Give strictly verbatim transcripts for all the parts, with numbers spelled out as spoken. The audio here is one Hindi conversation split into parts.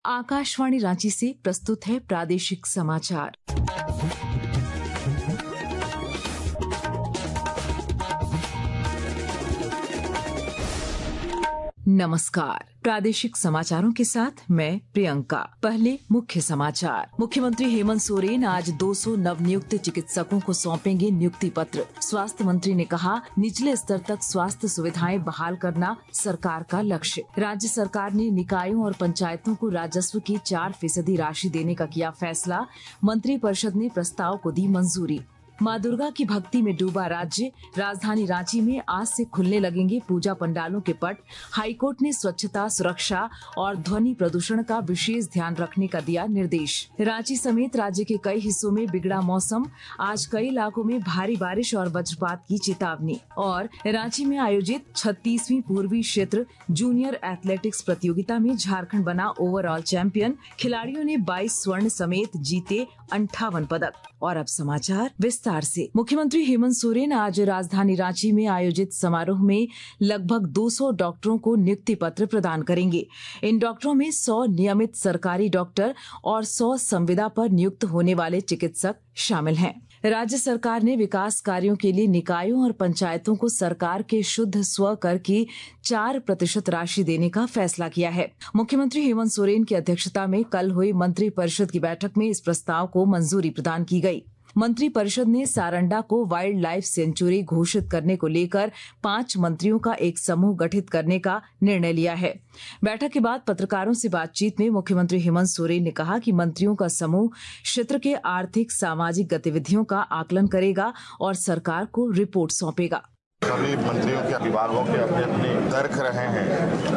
आकाशवाणी रांची से प्रस्तुत है प्रादेशिक समाचार। नमस्कार। प्रादेशिक समाचारों के साथ मैं प्रियंका। पहले मुख्य समाचार। मुख्यमंत्री हेमंत सोरेन आज दो सौ नवनियुक्त चिकित्सकों को सौंपेंगे नियुक्ति पत्र। स्वास्थ्य मंत्री ने कहा, निचले स्तर तक स्वास्थ्य सुविधाएं बहाल करना सरकार का लक्ष्य। राज्य सरकार ने निकायों और पंचायतों को राजस्व की चार फीसदी राशि देने का किया फैसला। मंत्रिपरिषद ने प्रस्ताव को दी मंजूरी। माँ दुर्गा की भक्ति में डूबा राज्य। राजधानी रांची में आज से खुलने लगेंगे पूजा पंडालों के पट। हाईकोर्ट ने स्वच्छता, सुरक्षा और ध्वनि प्रदूषण का विशेष ध्यान रखने का दिया निर्देश। रांची समेत राज्य के कई हिस्सों में बिगड़ा मौसम। आज कई इलाकों में भारी बारिश और वज्रपात की चेतावनी। और रांची में आयोजित छत्तीसवीं पूर्वी क्षेत्र जूनियर एथलेटिक्स प्रतियोगिता में झारखंड बना ओवरऑल चैंपियन। खिलाड़ियों ने बाईस स्वर्ण समेत जीते अंठावन पदक। और अब समाचार विस्तार से। मुख्यमंत्री हेमंत सोरेन आज राजधानी रांची में आयोजित समारोह में लगभग दो सौ डॉक्टरों को नियुक्ति पत्र प्रदान करेंगे। इन डॉक्टरों में सौ नियमित सरकारी डॉक्टर और सौ संविदा पर नियुक्त होने वाले चिकित्सक शामिल हैं। राज्य सरकार ने विकास कार्यों के लिए निकायों और पंचायतों को सरकार के शुद्ध स्व कर की चार प्रतिशत राशि देने का फैसला किया है। मुख्यमंत्री हेमंत सोरेन की अध्यक्षता में कल हुई मंत्रिपरिषद की बैठक में इस प्रस्ताव को मंजूरी प्रदान की गई। मंत्रिपरिषद ने सारंडा को वाइल्ड लाइफ सेंचुरी घोषित करने को लेकर पांच मंत्रियों का एक समूह गठित करने का निर्णय लिया है। बैठक के बाद पत्रकारों से बातचीत में मुख्यमंत्री हेमंत सोरेन ने कहा कि मंत्रियों का समूह क्षेत्र के आर्थिक सामाजिक गतिविधियों का आकलन करेगा और सरकार को रिपोर्ट सौंपेगा। सभी मंत्रियों के विभागों के अपने अपने तर्क रहे हैं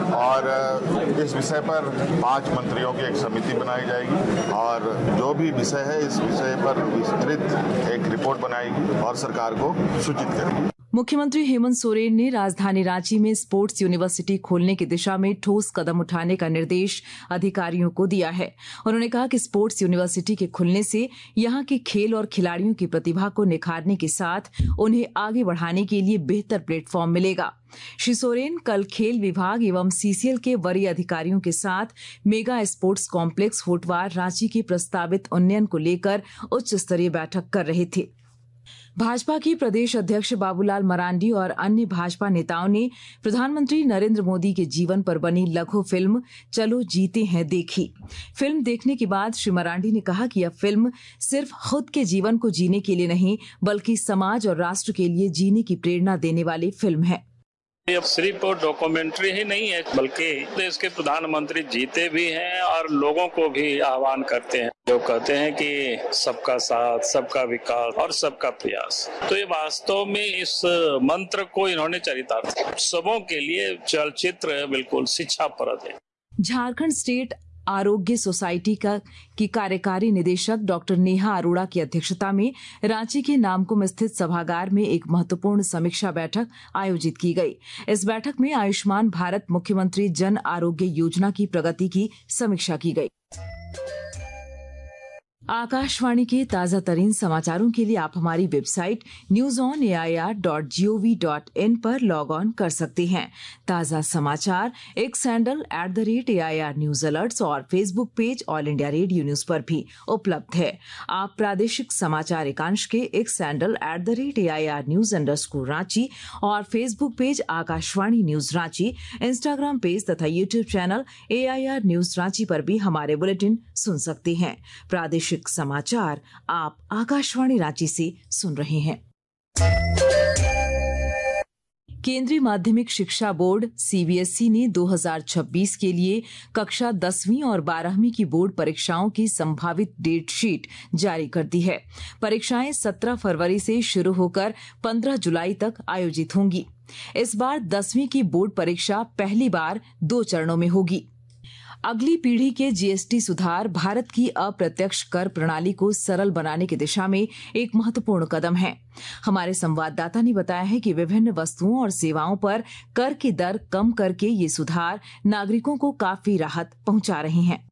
और इस विषय पर पांच मंत्रियों की एक समिति बनाई जाएगी और जो भी विषय है इस विषय पर विस्तृत एक रिपोर्ट बनाएगी और सरकार को सूचित करेगी। मुख्यमंत्री हेमंत सोरेन ने राजधानी रांची में स्पोर्ट्स यूनिवर्सिटी खोलने की दिशा में ठोस कदम उठाने का निर्देश अधिकारियों को दिया है। उन्होंने कहा कि स्पोर्ट्स यूनिवर्सिटी के खुलने से यहां के खेल और खिलाड़ियों की प्रतिभा को निखारने के साथ उन्हें आगे बढ़ाने के लिए बेहतर प्लेटफॉर्म मिलेगा। श्री सोरेन कल खेल विभाग एवं सीसीएल के वरीय अधिकारियों के साथ mega sports complex Hotwar Ranchi के प्रस्तावित उन्नयन को लेकर उच्च स्तरीय बैठक कर रहे थे। भाजपा के प्रदेश अध्यक्ष बाबूलाल मरांडी और अन्य भाजपा नेताओं ने प्रधानमंत्री नरेंद्र मोदी के जीवन पर बनी लघु फिल्म चलो जीते हैं देखी। फिल्म देखने के बाद श्री मरांडी ने कहा कि यह फिल्म सिर्फ खुद के जीवन को जीने के लिए नहीं बल्कि समाज और राष्ट्र के लिए जीने की प्रेरणा देने वाली फिल्म है। ये सिर्फ डॉक्यूमेंट्री ही नहीं है बल्कि देश के प्रधानमंत्री जीते भी हैं और लोगों को भी आह्वान करते हैं जो कहते हैं कि सबका साथ, सबका विकास और सबका प्रयास। तो ये वास्तव में इस मंत्र को इन्होंने चरितार्थ सबों के लिए चलचित्र बिल्कुल शिक्षाप्रद है। झारखंड स्टेट आरोग्य सोसाइटी का की कार्यकारी निदेशक डॉक्टर नेहा अरोड़ा की अध्यक्षता में रांची के नामकुम स्थित सभागार में एक महत्वपूर्ण समीक्षा बैठक आयोजित की गई। इस बैठक में आयुष्मान भारत मुख्यमंत्री जन आरोग्य योजना की प्रगति की समीक्षा की गई। आकाशवाणी के ताजा तरीन समाचारों के लिए आप हमारी website news on A I R dot G O V dot in पर लॉग ऑन कर सकते हैं। ताजा समाचार X handle at the rate A I R news alerts और Facebook page all India radio news पर भी उपलब्ध है। आप प्रादेशिक समाचार एकांश के X handle at the rate A I R news underscore Ranchi और Facebook page Akashvani news Ranchi, Instagram page तथा YouTube channel A I R news Ranchi पर भी हमारे बुलेटिन सुन सकते हैं। प्रादेशिक समाचार आप आकाशवाणी रांची से सुन रहे हैं। केंद्रीय माध्यमिक शिक्षा board C B S E ने दो हज़ार छब्बीस के लिए कक्षा दसवीं और बारहवीं की बोर्ड परीक्षाओं की संभावित डेट शीट जारी कर दी है। परीक्षाएं सत्रह फरवरी से शुरू होकर पंद्रह जुलाई तक आयोजित होंगी। इस बार दसवीं की बोर्ड परीक्षा पहली बार दो चरणों में होगी। अगली पीढ़ी के जी एस टी सुधार भारत की अप्रत्यक्ष कर प्रणाली को सरल बनाने की दिशा में एक महत्वपूर्ण कदम है। हमारे संवाददाता ने बताया है कि विभिन्न वस्तुओं और सेवाओं पर कर की दर कम करके ये सुधार नागरिकों को काफी राहत पहुंचा रहे हैं।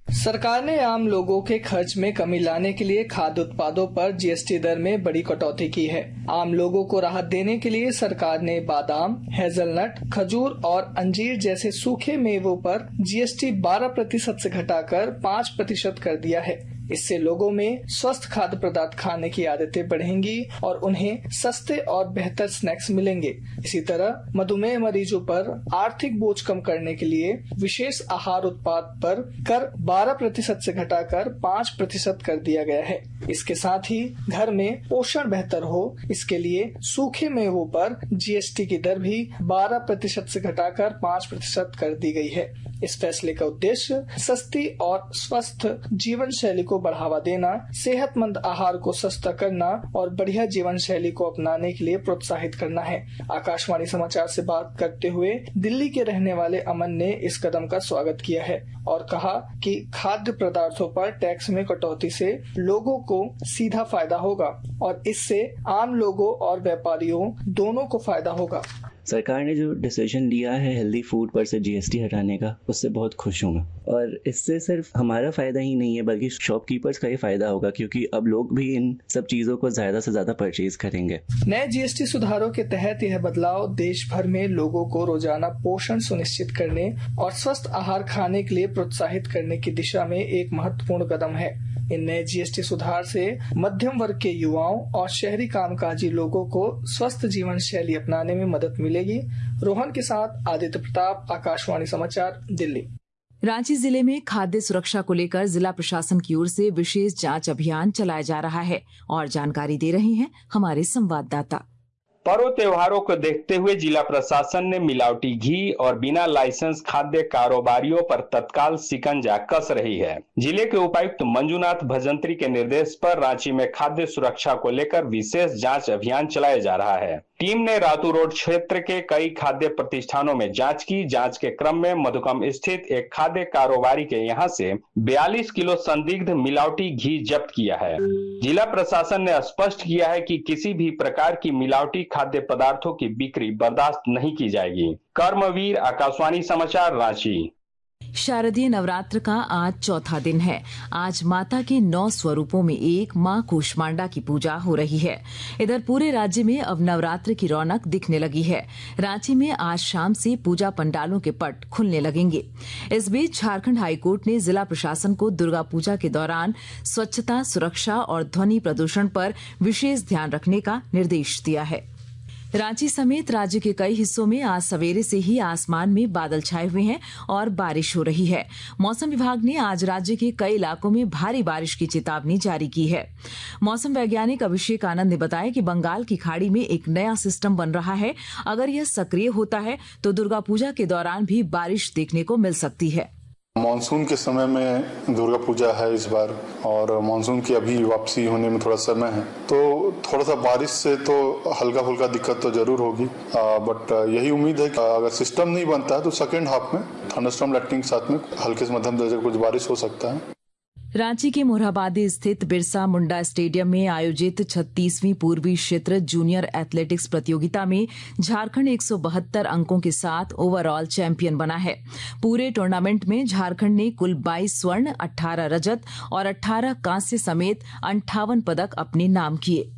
सरकार ने आम लोगों के खर्च में कमी लाने के लिए खाद्य उत्पादों पर जीएसटी दर में बड़ी कटौती की है। आम लोगों को राहत देने के लिए सरकार ने बादाम, हेजलनट, खजूर और अंजीर जैसे सूखे मेवों पर जीएसटी बारह प्रतिशत से घटाकर पाँच प्रतिशत कर दिया है। इससे लोगों में स्वस्थ खाद्य पदार्थ खाने की आदतें बढ़ेंगी और उन्हें सस्ते और बेहतर स्नैक्स मिलेंगे। इसी तरह मधुमेह मरीजों पर आर्थिक बोझ कम करने के लिए विशेष आहार उत्पाद पर कर बारह प्रतिशत से घटाकर पाँच प्रतिशत कर दिया गया है। इसके साथ ही घर में पोषण बेहतर हो, इसके लिए सूखे मेवों पर जीएसटी की दर भी बारह प्रतिशत से घटाकर पाँच प्रतिशत कर दी गई है। इस फैसले का उद्देश्य सस्ती और स्वस्थ जीवन शैली को बढ़ावा देना, सेहतमंद आहार को सस्ता करना और बढ़िया जीवन शैली को अपनाने के लिए प्रोत्साहित करना है। आकाशवाणी समाचार से बात करते हुए दिल्ली के रहने वाले अमन ने इस कदम का स्वागत किया है और कहा कि खाद्य पदार्थों पर टैक्स में कटौती से लोगों को सीधा फायदा होगा और इससे आम लोगों और व्यापारियों दोनों को फायदा होगा। सरकार ने जो डिसीजन लिया है हेल्दी फूड पर से जीएसटी हटाने का, उससे बहुत खुश हूँ मैं। और इससे सिर्फ हमारा फायदा ही नहीं है बल्कि शॉपकीपर्स का ही फायदा होगा, क्योंकि अब लोग भी इन सब चीजों को ज्यादा से ज्यादा परचेज करेंगे। नए जीएसटी सुधारों के तहत यह बदलाव देश भर में लोगों को रोजाना पोषण सुनिश्चित करने और स्वस्थ आहार खाने के लिए प्रोत्साहित करने की दिशा में एक महत्वपूर्ण कदम है। इन नए जीएसटी सुधार से मध्यम वर्ग के युवाओं और शहरी कामकाजी लोगों को स्वस्थ जीवन शैली अपनाने में मदद मिलेगी। रोहन के साथ आदित्य प्रताप, आकाशवाणी समाचार, दिल्ली। रांची जिले में खाद्य सुरक्षा को लेकर जिला प्रशासन की ओर से विशेष जांच अभियान चलाया जा रहा है और जानकारी दे रहे हैं हमारे संवाददाता। पर्व त्योहारों को देखते हुए जिला प्रशासन ने मिलावटी घी और बिना लाइसेंस खाद्य कारोबारियों पर तत्काल शिकंजा कस रही है। जिले के उपायुक्त मंजूनाथ भजंत्री के निर्देश पर रांची में खाद्य सुरक्षा को लेकर विशेष जांच अभियान चलाया जा रहा है। टीम ने रातू रोड क्षेत्र के कई खाद्य प्रतिष्ठानों में जांच की। जांच के क्रम में मधुकम स्थित एक खाद्य कारोबारी के यहां से बयालीस किलो संदिग्ध मिलावटी घी जब्त किया है। जिला प्रशासन ने स्पष्ट किया है कि किसी भी प्रकार की मिलावटी खाद्य पदार्थों की बिक्री बर्दाश्त नहीं की जाएगी। कर्मवीर, आकाशवाणी समाचार, रांची। शारदीय नवरात्र का आज चौथा दिन है। आज माता के नौ स्वरूपों में एक मां कूष्मांडा की पूजा हो रही है। इधर पूरे राज्य में अब नवरात्र की रौनक दिखने लगी है। रांची में आज शाम से पूजा पंडालों के पट खुलने लगेंगे। इस बीच झारखंड हाईकोर्ट ने जिला प्रशासन को दुर्गा पूजा के दौरान स्वच्छता, सुरक्षा और ध्वनि प्रदूषण पर विशेष ध्यान रखने का निर्देश दिया है। रांची समेत राज्य के कई हिस्सों में आज सवेरे से ही आसमान में बादल छाए हुए हैं और बारिश हो रही है। मौसम विभाग ने आज राज्य के कई इलाकों में भारी बारिश की चेतावनी जारी की है। मौसम वैज्ञानिक अभिषेक आनंद ने बताया कि बंगाल की खाड़ी में एक नया सिस्टम बन रहा है। अगर यह सक्रिय होता है तो दुर्गा पूजा के दौरान भी बारिश देखने को मिल सकती है। मानसून के समय में दुर्गा पूजा है इस बार और मानसून की अभी वापसी होने में थोड़ा समय है, तो थोड़ा सा बारिश से तो हल्का फुल्का दिक्कत तो जरूर होगी। बट यही उम्मीद है कि अगर सिस्टम नहीं बनता है तो सेकेंड हाफ में थंडरस्टॉर्म लाइटनिंग के साथ में हल्के से मध्यम दर्जे कुछ बारिश हो सकता है। रांची के मोरहाबादी स्थित बिरसा मुंडा स्टेडियम में आयोजित छत्तीसवीं पूर्वी क्षेत्र जूनियर एथलेटिक्स प्रतियोगिता में झारखंड एक सौ बहत्तर अंकों के साथ ओवरऑल चैंपियन बना है। पूरे टूर्नामेंट में झारखंड ने कुल बाईस स्वर्ण, अठारह रजत और अठारह कांस्य समेत अंठावन पदक अपने नाम किए।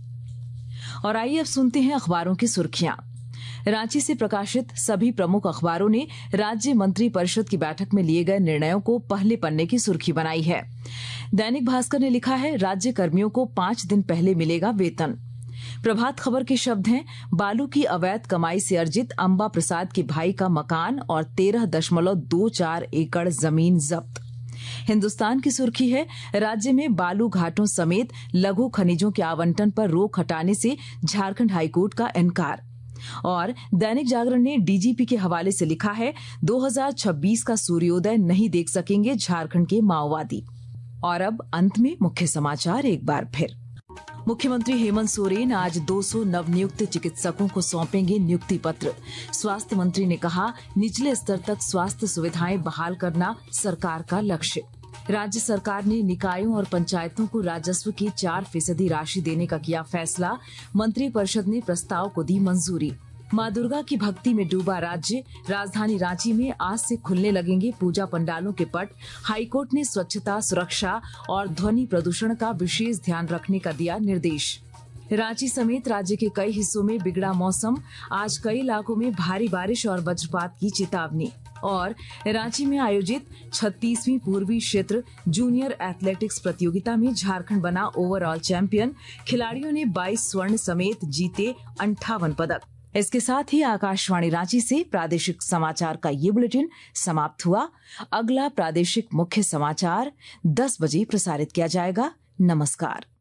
और आइए अब सुनते हैं अखबारों की सुर्खियां। रांची से प्रकाशित सभी प्रमुख अखबारों ने राज्य मंत्री परिषद की बैठक में लिए गए निर्णयों को पहले पन्ने की सुर्खी बनाई है। दैनिक भास्कर ने लिखा है, राज्य कर्मियों को पांच दिन पहले मिलेगा वेतन। प्रभात खबर के शब्द हैं, बालू की अवैध कमाई से अर्जित अंबा प्रसाद के भाई का मकान और तेरह दशमलव दो चार एकड़ जमीन जब्त। हिंदुस्तान की सुर्खी है, राज्य में बालू घाटों समेत लघु खनिजों के आवंटन पर रोक हटाने से झारखंड हाईकोर्ट का इनकार। और दैनिक जागरण ने डीजीपी के हवाले से लिखा है, दो हज़ार छब्बीस का सूर्योदय नहीं देख सकेंगे झारखंड के माओवादी। और अब अंत में मुख्य समाचार एक बार फिर। मुख्यमंत्री हेमंत सोरेन आज दो सौ नवनियुक्त चिकित्सकों को सौंपेंगे नियुक्ति पत्र। स्वास्थ्य मंत्री ने कहा, निचले स्तर तक स्वास्थ्य सुविधाएं बहाल करना सरकार का लक्ष्य। राज्य सरकार ने निकायों और पंचायतों को राजस्व की चार फीसदी राशि देने का किया फैसला। मंत्रिपरिषद ने प्रस्ताव को दी मंजूरी। मां दुर्गा की भक्ति में डूबा राज्य। राजधानी रांची में आज से खुलने लगेंगे पूजा पंडालों के पट। हाईकोर्ट ने स्वच्छता, सुरक्षा और ध्वनि प्रदूषण का विशेष ध्यान रखने का दिया निर्देश। रांची समेत राज्य के कई हिस्सों में बिगड़ा मौसम। आज कई इलाकों में भारी बारिश और वज्रपात की चेतावनी। और रांची में आयोजित छत्तीसवीं पूर्वी क्षेत्र जूनियर एथलेटिक्स प्रतियोगिता में झारखंड बना ओवरऑल चैंपियन। खिलाड़ियों ने बाईस स्वर्ण समेत जीते अंठावन पदक। इसके साथ ही आकाशवाणी रांची से प्रादेशिक समाचार का ये बुलेटिन समाप्त हुआ। अगला प्रादेशिक मुख्य समाचार दस बजे प्रसारित किया जाएगा। नमस्कार।